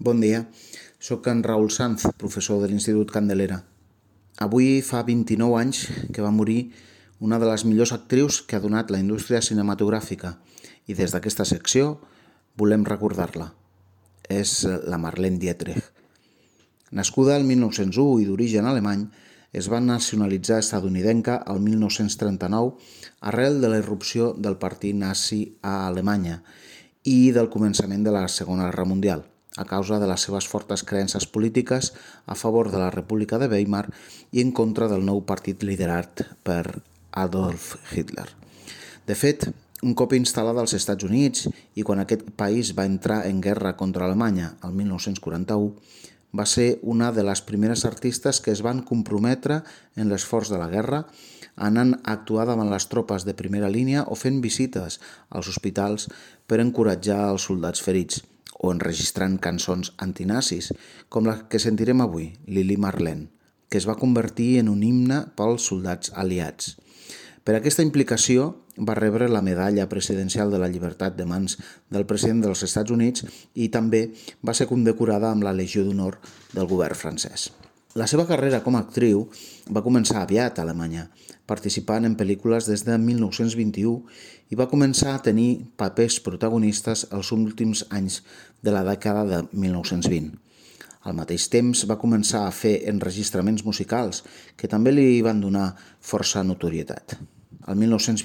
Bon dia, soc en Raül Sanz, professor de l'Institut Candelera. Avui fa 29 anys que va morir una de les millors actrius que ha donat la indústria cinematogràfica i des d'aquesta secció volem recordar-la. És la Marlene Dietrich. Nascuda el 1901 i d'origen alemany, es va nacionalitzar estatunidenca el 1939 arrel de la irrupció del partit nazi a Alemanya i del començament de la Segona Guerra Mundial, a causa de les seves fortes creences polítiques a favor de la República de Weimar i en contra del nou partit liderat per Adolf Hitler. De fet, un cop instal·lada als Estats Units i quan aquest país va entrar en guerra contra Alemanya el 1941, va ser una de les primeres artistes que es van comprometre en l'esforç de la guerra, anant a actuar davant les tropes de primera línia o fent visites als hospitals per encoratjar els soldats ferits, o enregistrant cançons antinazis, com la que sentirem avui, Lili Marleen, que es va convertir en un himne pels soldats aliats. Per aquesta implicació va rebre la Medalla Presidencial de la Llibertat de mans del president dels Estats Units i també va ser condecorada amb la Legió d'Honor del govern francès. La seva carrera com a actriu va començar aviat a Alemanya, participant en pel·lícules des de 1921 i va començar a tenir papers protagonistes els últims anys de la dècada de 1920. Al mateix temps va començar a fer enregistraments musicals que també li van donar força notorietat. El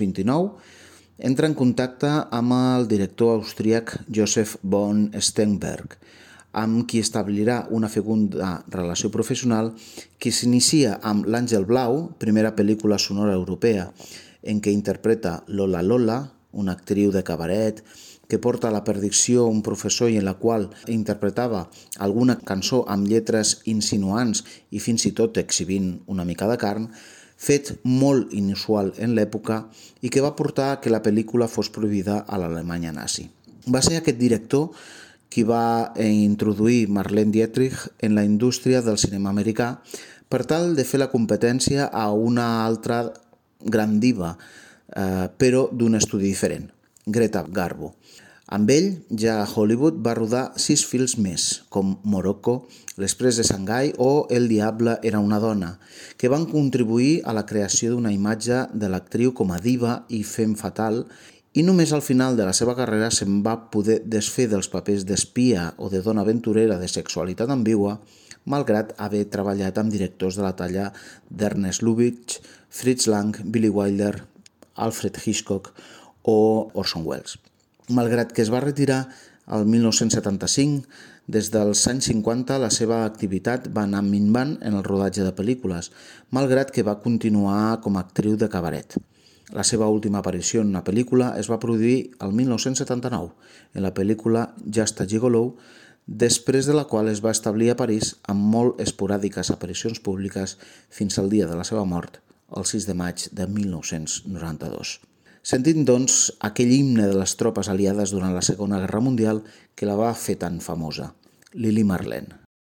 1929 entra en contacte amb el director austríac Josef von Sternberg, amb qui establirà una fecunda relació professional que s'inicia amb L'Àngel Blau, primera pel·lícula sonora europea, en què interpreta Lola Lola, una actriu de cabaret, que porta a la perdició un professor i en la qual interpretava alguna cançó amb lletres insinuants i fins i tot exhibint una mica de carn, fet molt inusual en l'època i que va portar que la pel·lícula fos prohibida a l'Alemanya nazi. Va ser aquest director qui va introduir Marlene Dietrich en la indústria del cinema americà per tal de fer la competència a una altra gran diva, però d'un estudi diferent, Greta Garbo. Amb ell, ja a Hollywood, va rodar 6 films més, com Morocco, L'Exprés de Xangai o El diable era una dona, que van contribuir a la creació d'una imatge de l'actriu com a diva i femme fatal, i només al final de la seva carrera se'n va poder desfer dels papers d'espia o de dona aventurera de sexualitat ambigua, malgrat haver treballat amb directors de la talla d'Ernest Lubitsch, Fritz Lang, Billy Wilder, Alfred Hitchcock o Orson Welles. Malgrat que es va retirar el 1975, des dels anys 50 la seva activitat va anar minvant en el rodatge de pel·lícules, malgrat que va continuar com a actriu de cabaret. La seva última aparició en una pel·lícula es va produir el 1979, en la pel·lícula Just a Gigolo, després de la qual es va establir a París amb molt esporàdiques aparicions públiques fins al dia de la seva mort, el 6 de maig de 1992. Sentint, doncs, aquell himne de les tropes aliades durant la Segona Guerra Mundial que la va fer tan famosa, Lili Marleen.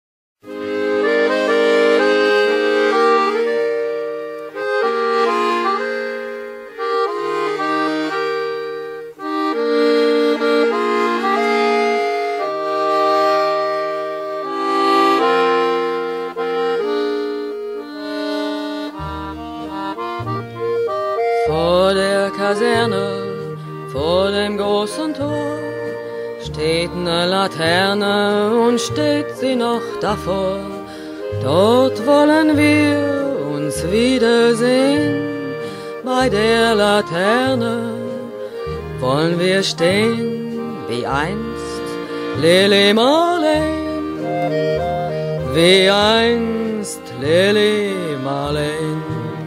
Vor der Kaserne, vor dem großen Tor, steht eine Laterne und steht sie noch davor. Dort wollen wir uns wiedersehen, bei der Laterne wollen wir stehen, wie einst Lili Marleen, wie einst Lili Marleen.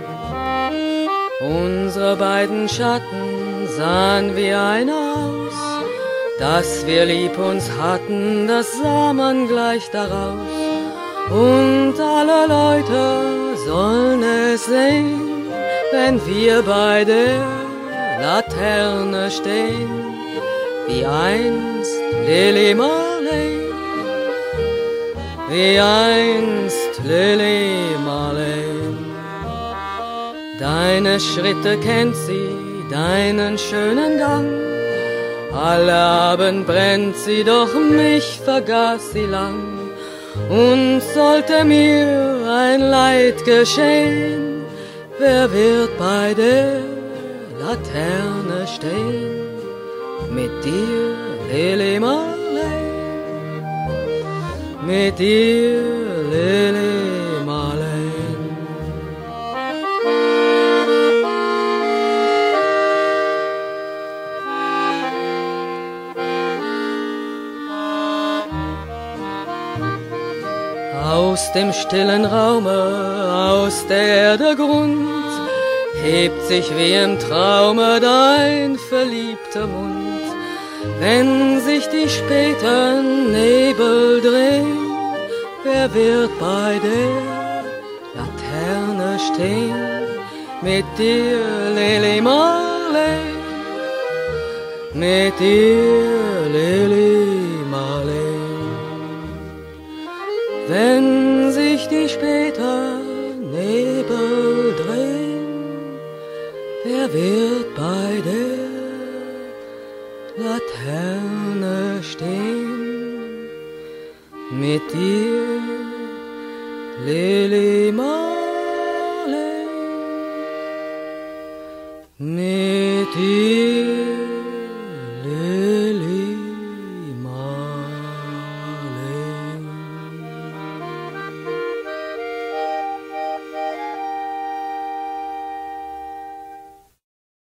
Unsere beiden Schatten sahen wie einer aus, dass wir lieb uns hatten, das sah man gleich daraus. Und alle Leute sollen es sehen, wenn wir bei der Laterne stehen, wie einst Lili Marleen, wie einst Lili Marleen. Deine Schritte kennt sie, deinen schönen Gang, Allabend brennt sie, doch mich vergaß sie lang. Und sollte mir ein Leid geschehen, wer wird bei der Laterne stehen? Mit dir, Lili Marleen, mit dir, Lili Marleen. Aus dem stillen Raume, aus der Erde Grund, hebt sich wie im Traume dein verliebter Mund. Wenn sich die späten Nebel drehen, wer wird bei der Laterne stehen? Mit dir, Lili Marleen, mit dir, Lili Marleen. Wenn sich die späten Nebel drehen, wer wird bei der Laterne stehen? Mit dir, Lili Marleen, mit dir.